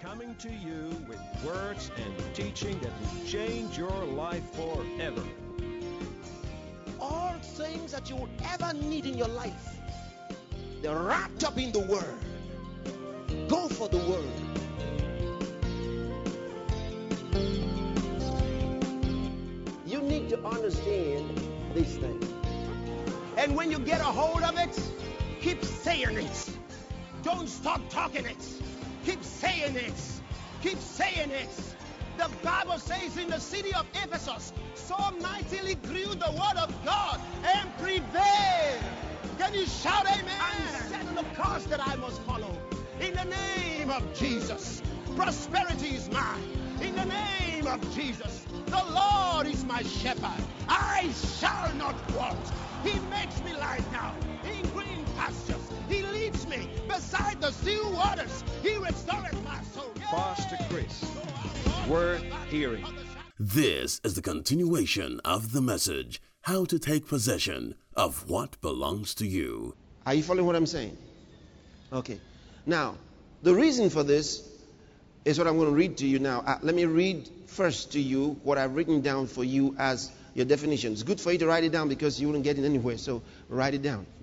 coming to you with words and teaching that will change your life forever. All things that you will ever need in your life, they're wrapped up in the Word. Go for the Word. You need to understand these things. And when you get a hold of it, keep saying it. Don't stop talking it. Keep saying it. Keep saying it. The Bible says in the city of Ephesus, so mightily grew the word of God and prevailed. Can you shout amen? I'm setting the course that I must follow. In the name of Jesus, prosperity is mine. In the name of Jesus, the Lord is my shepherd. I shall not want. He makes me lie down in green pastures. He leads me beside the still waters. He restoreth my soul. Pastor Chris, worth hearing. This is the continuation of the message, How to Take Possession of What Belongs to You. Are you following what I'm saying? Okay. Now, the reason for this is what I'm going to read to you now. Let me read first to you what I've written down for you as your definition. It's good for you to write it down because you wouldn't get it anywhere. So write it down.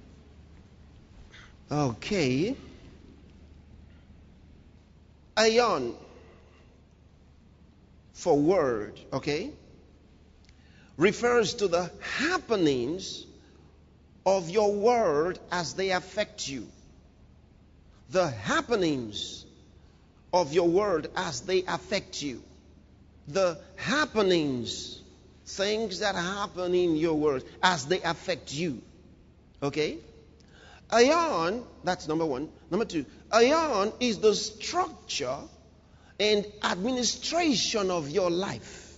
Okay. Aeon for word, okay, refers to the happenings of your world as they affect you. The happenings of your world as they affect you. The happenings, things that happen in your world as they affect you. Okay? Aeon, that's number one. Number two, aeon is the structure and administration of your life.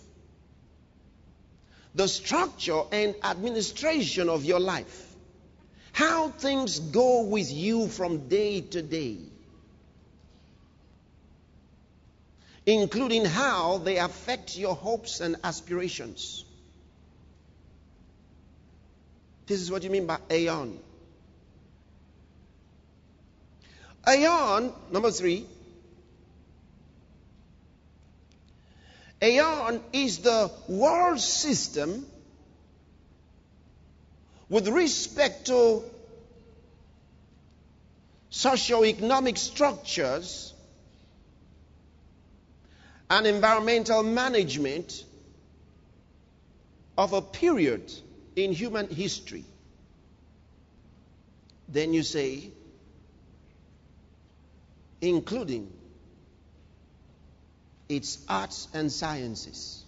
The structure and administration of your life. How things go with you from day to day. Including how they affect your hopes and aspirations. This is what you mean by aeon. Aeon, number three. Aeon is the world system with respect to socio-economic structures and environmental management of a period in human history. Then you say, including its arts and sciences.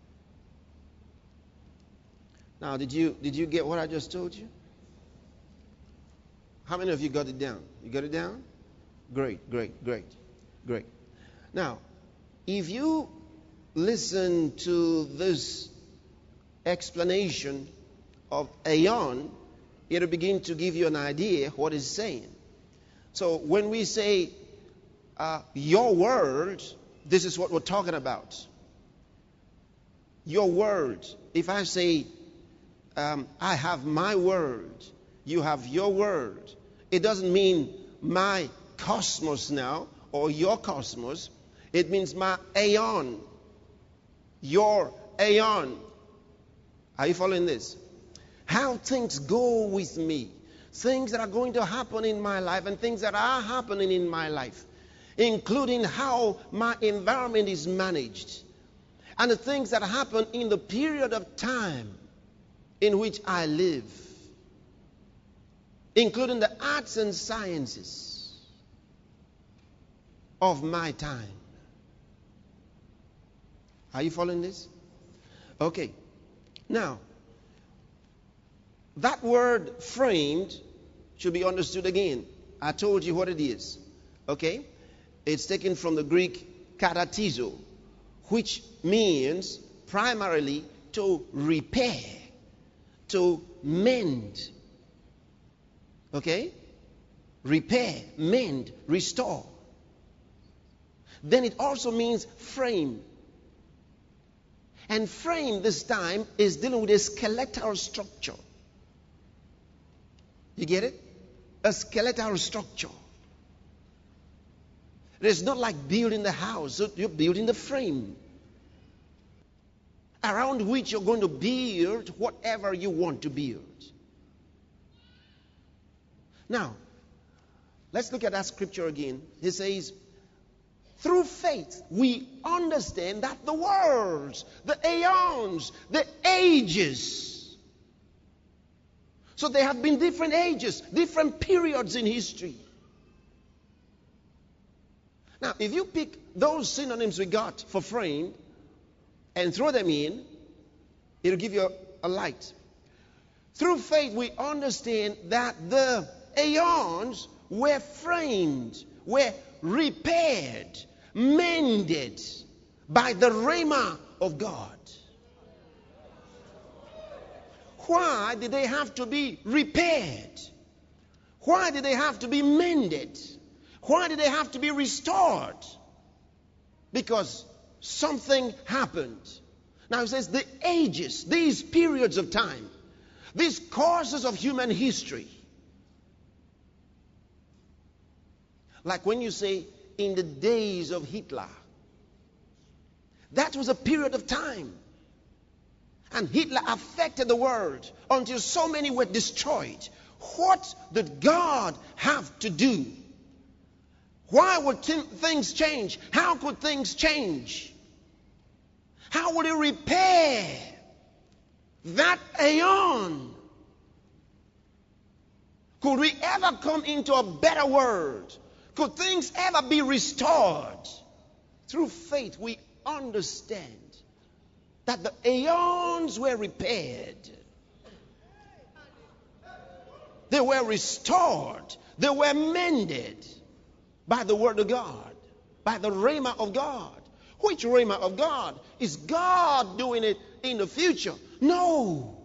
Now, did you get what I just told you? How many of you got it down? You got it down? Great, great, great, great. Now, if you listen to this explanation of aeon, it'll begin to give you an idea what it's saying. So when we say your world, this is what we're talking about. Your world. If I say I have my world, you have your world, it doesn't mean my cosmos now or your cosmos. It means my aeon, your aeon. Are you following this? How things go with me. Things that are going to happen in my life and things that are happening in my life. Including how my environment is managed. And the things that happen in the period of time in which I live. Including the arts and sciences of my time. Are you following this? Okay. Now, that word framed should be understood again. I told you what it is. Okay? It's taken from the Greek katatizo, which means primarily to repair, to mend. Okay? Repair, mend, restore. Then it also means frame. And frame this time is dealing with a skeletal structure. You get it? A skeletal structure. It is not like building the house. You're building the frame around which you're going to build whatever you want to build. Now, let's look at that scripture again. He says, through faith, we understand that the worlds, the aeons, the ages. So there have been different ages, different periods in history. Now, if you pick those synonyms we got for frame and throw them in, it'll give you a light. Through faith, we understand that the aeons were framed, were repaired, mended by the Rhema of God. Why did they have to be repaired? Why did they have to be mended? Why did they have to be restored? Because something happened. Now it says the ages, these periods of time, these courses of human history. Like when you say, in the days of Hitler. That was a period of time. And Hitler affected the world until so many were destroyed. What did God have to do? Why would things change? How could things change? How would He repair that aeon? Could we ever come into a better world? Could things ever be restored? Through faith, we understand that the aeons were repaired. They were restored. They were mended by the Word of God, by the Rhema of God. Which Rhema of God? Is God doing it in the future? No.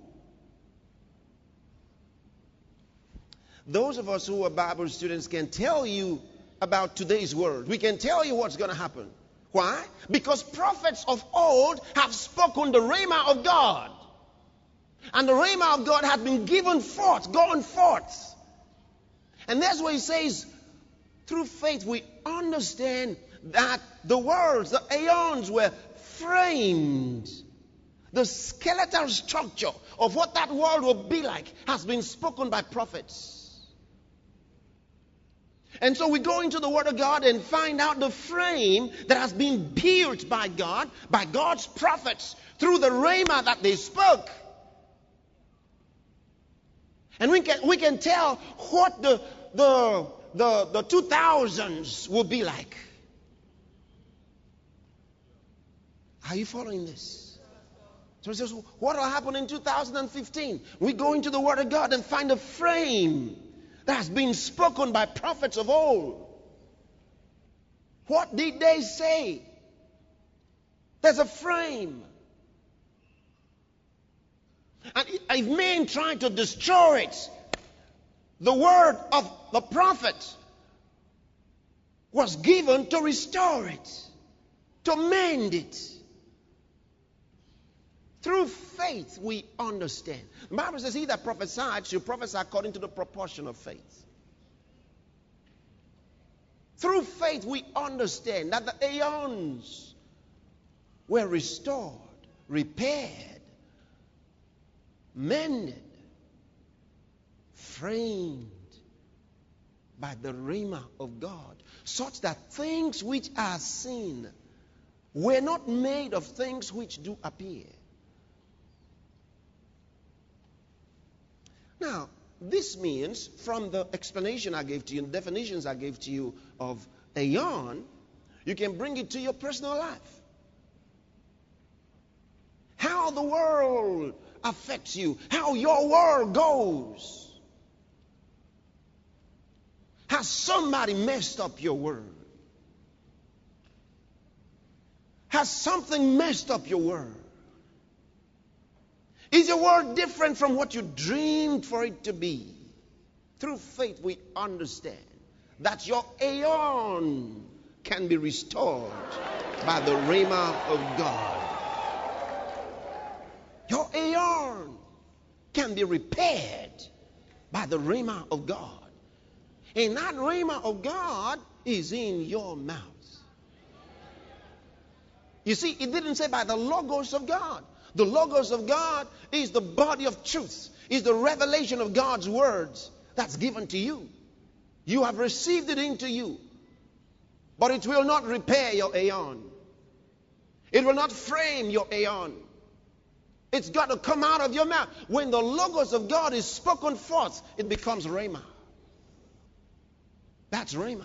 Those of us who are Bible students can tell you about today's world. We can tell you what's going to happen. Why? Because prophets of old have spoken the Rhema of God. And the Rhema of God had been given forth, gone forth. And that's why He says, through faith we understand that the worlds, the aeons were framed. The skeletal structure of what that world will be like has been spoken by prophets. And so we go into the Word of God and find out the frame that has been built by God, by God's prophets, through the Rhema that they spoke. And we can tell what the 2000s will be like. Are you following this? So it says, what will happen in 2015? We go into the Word of God and find a frame that has been spoken by prophets of old. What did they say? There's a frame. And if men try to destroy it, the word of the prophet was given to restore it, to mend it. Through faith we understand. The Bible says, he that prophesied should prophesy according to the proportion of faith. Through faith we understand that the aeons were restored, repaired, mended, framed by the Rhema of God, such that things which are seen were not made of things which do appear. Now, this means, from the explanation I gave to you, the definitions I gave to you of aeon, you can bring it to your personal life. How the world affects you, how your world goes. Has somebody messed up your world? Has something messed up your world? Is your world different from what you dreamed for it to be? Through faith we understand that your aeon can be restored by the Rhema of God. Your aeon can be repaired by the Rhema of God. And that rhema of God is in your mouth. You see, it didn't say by the logos of God. The logos of God is the body of truth, is the revelation of God's words that's given to you. You have received it into you. But it will not repair your aeon. It will not frame your aeon. It's got to come out of your mouth. When the logos of God is spoken forth, it becomes rhema. That's rhema.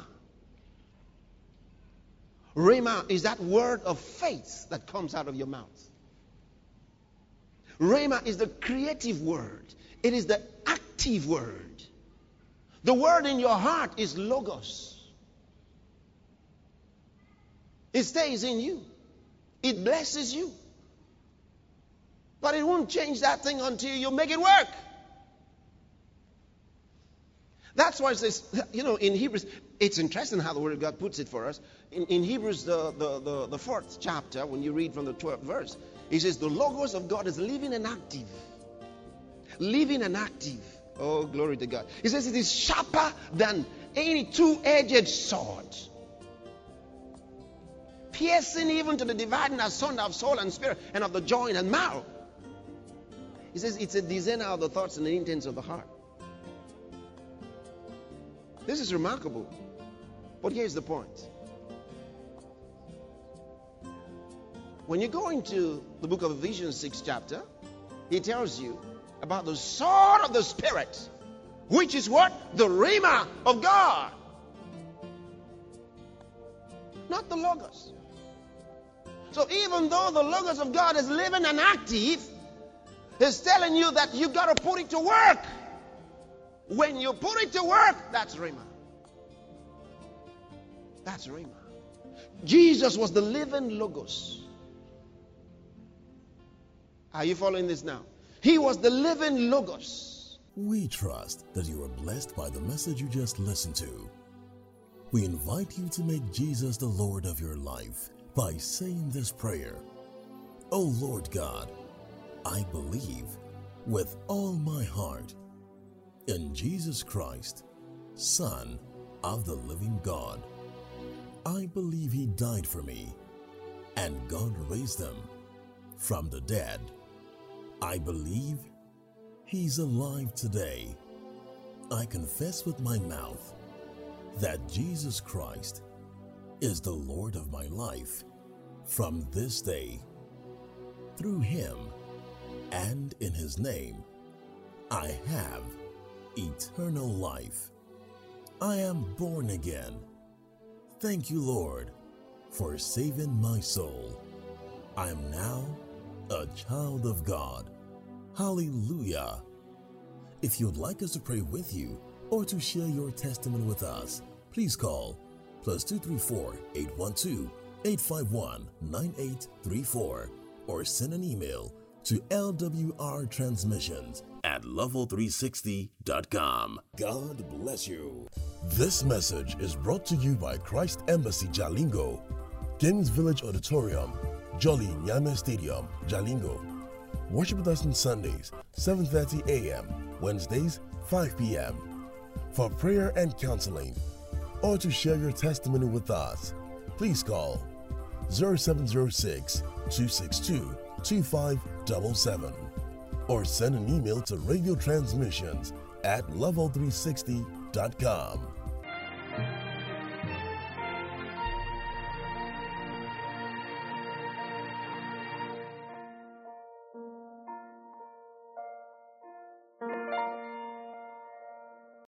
Rhema is that word of faith that comes out of your mouth. Rhema is the creative word. It is the active word. The word in your heart is logos. It stays in you. It blesses you. But it won't change that thing until you make it work. That's why it says, in Hebrews, it's interesting how the Word of God puts it for us. In Hebrews, the fourth chapter, when you read from the 12th verse, it says, the logos of God is living and active. Living and active. Oh, glory to God. It says it is sharper than any two-edged sword, piercing even to the dividing asunder of soul and spirit and of the joint and marrow. He says it's a discerner of the thoughts and the intents of the heart. This is remarkable. But here's the point. When you go into the book of Ephesians 6th chapter, he tells you about the sword of the Spirit, which is what? The rhema of God. Not the logos. So even though the logos of God is living and active, he's telling you that you got to put it to work. When you put it to work, that's rhema. That's rhema. Jesus was the living logos. Are you following this now? He was the living logos. We trust that you are blessed by the message you just listened to. We invite you to make Jesus the Lord of your life by saying this prayer. Oh Lord God, I believe with all my heart in Jesus Christ, Son of the living God. I believe He died for me and God raised Him from the dead. I believe He's alive today. I confess with my mouth that Jesus Christ is the Lord of my life from this day. Through Him and in His name, I have eternal life. I am born again. Thank you, Lord, for saving my soul. I am now a child of God. Hallelujah. If you'd like us to pray with you or to share your testimony with us, please call +234 812 851-9834 or send an email to lwrtransmissions@level360.com. God bless you. This message is brought to you by Christ Embassy Jalingo, Kings Village Auditorium, Jolly Nyame Stadium, Jalingo. Worship with us on Sundays, 7:30 a.m., Wednesdays, 5 p.m. For prayer and counseling, or to share your testimony with us, please call 0706-262-2577 or send an email to radiotransmissions@level360.com.